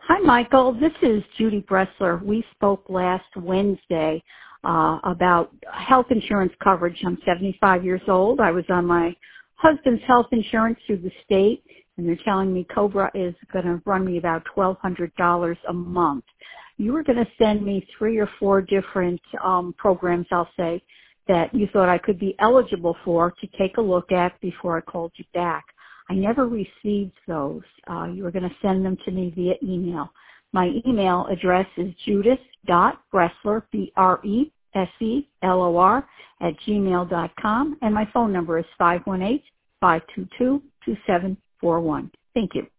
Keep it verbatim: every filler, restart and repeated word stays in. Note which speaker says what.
Speaker 1: Hi, Michael. This is Judy Bressler. We spoke last Wednesday uh, about health insurance coverage. I'm seventy-five years old. I was on my husband's health insurance through the state, and they're telling me Cobra is going to run me about twelve hundred dollars a month. You were going to send me three or four different um, programs, I'll say, that you thought I could be eligible for to take a look at before I called you back. I never received those. Uh, you were going to send them to me via email. My email address is judith.bressler, B R E S E L O R, at gmail dot com, and my phone number is five one eight, five two two, two seven four one. Thank you.